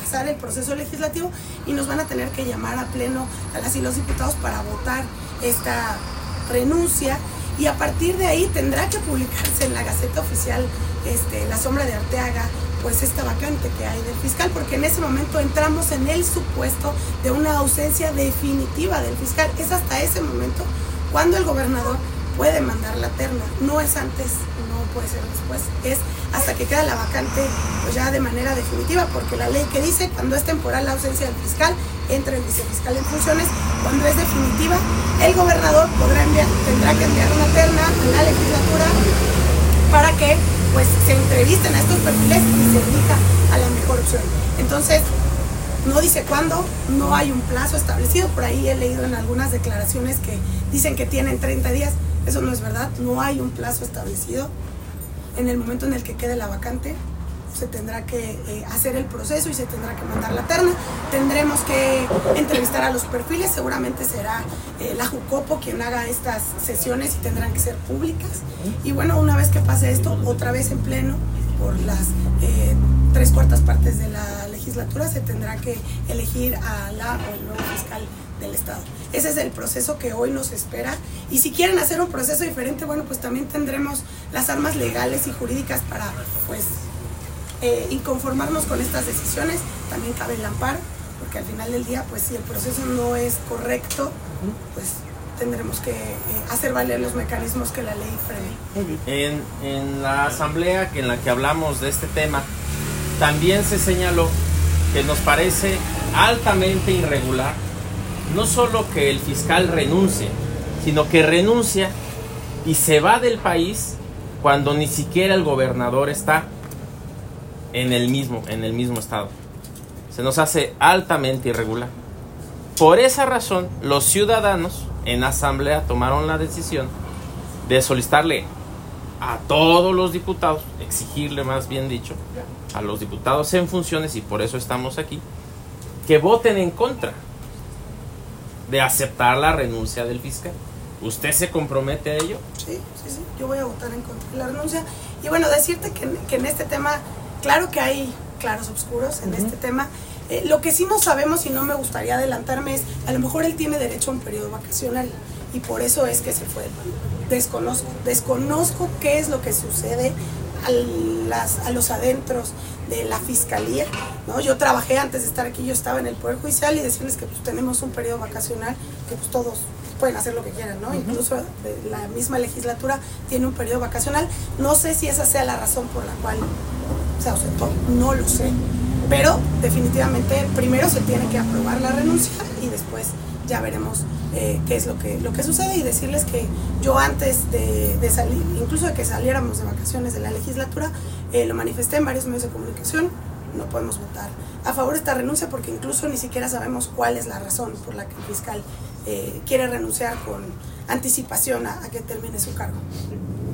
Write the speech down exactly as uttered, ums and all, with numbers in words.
fracasar el proceso legislativo y nos van a tener que llamar a pleno a las y los diputados para votar esta renuncia, y a partir de ahí tendrá que publicarse en la Gaceta Oficial este, La Sombra de Arteaga, pues esta vacante que hay del fiscal, porque en ese momento entramos en el supuesto de una ausencia definitiva del fiscal. Es hasta ese momento cuando el gobernador puede mandar la terna, no es antes, no puede ser después, es hasta que queda la vacante pues ya de manera definitiva, porque la ley que dice cuando es temporal la ausencia del fiscal, entra el vicefiscal en funciones, cuando es definitiva, el gobernador podrá enviar, tendrá que enviar una terna a la legislatura para que pues se entrevisten a estos perfiles y se elija a la mejor opción. Entonces, no dice cuándo, no hay un plazo establecido. Por ahí he leído en algunas declaraciones que dicen que tienen treinta días. Eso no es verdad, no hay un plazo establecido. En el momento en el que quede la vacante, se tendrá que eh, hacer el proceso y se tendrá que mandar la terna. Tendremos que entrevistar a los perfiles, seguramente será eh, la Jucopo quien haga estas sesiones y tendrán que ser públicas. Y bueno, una vez que pase esto, otra vez en pleno, por las eh, tres cuartas partes de la legislatura, se tendrá que elegir a la o el nuevo fiscal del Estado. Ese es el proceso que hoy nos espera, y si quieren hacer un proceso diferente, bueno, pues también tendremos las armas legales y jurídicas para pues eh, inconformarnos con estas decisiones. También cabe el amparo, porque al final del día, pues si el proceso no es correcto, pues tendremos que eh, hacer valer los mecanismos que la ley prevé. En, en la asamblea en la que hablamos de este tema, también se señaló que nos parece altamente irregular no solo que el fiscal renuncie, sino que renuncia y se va del país cuando ni siquiera el gobernador está en el mismo, en el mismo estado. Se nos hace altamente irregular. Por esa razón, los ciudadanos en asamblea tomaron la decisión de solicitarle a todos los diputados, exigirle más bien dicho, a los diputados en funciones, y por eso estamos aquí, que voten en contra de aceptar la renuncia del fiscal. ¿Usted se compromete a ello? Sí, sí, sí, yo voy a votar en contra de la renuncia. Y bueno, decirte que, que en este tema, claro que hay claros oscuros en uh-huh. este tema. Eh, lo que sí no sabemos, y no me gustaría adelantarme, es a lo mejor él tiene derecho a un periodo vacacional y por eso es que se fue. Desconozco, desconozco qué es lo que sucede a, las, a los adentros de la fiscalía, ¿no? Yo trabajé antes de estar aquí, yo estaba en el Poder Judicial, y decirles que pues, tenemos un periodo vacacional, que pues todos pueden hacer lo que quieran, ¿no? Uh-huh. Incluso la misma legislatura tiene un periodo vacacional. No sé si esa sea la razón por la cual se ausentó, no lo sé, pero definitivamente primero se tiene que aprobar la renuncia y después ya veremos eh, qué es lo que, lo que sucede. Y decirles que yo antes de, de salir, incluso de que saliéramos de vacaciones de la legislatura, eh, lo manifesté en varios medios de comunicación: no podemos votar a favor de esta renuncia porque incluso ni siquiera sabemos cuál es la razón por la que el fiscal eh, quiere renunciar con anticipación a, a que termine su cargo.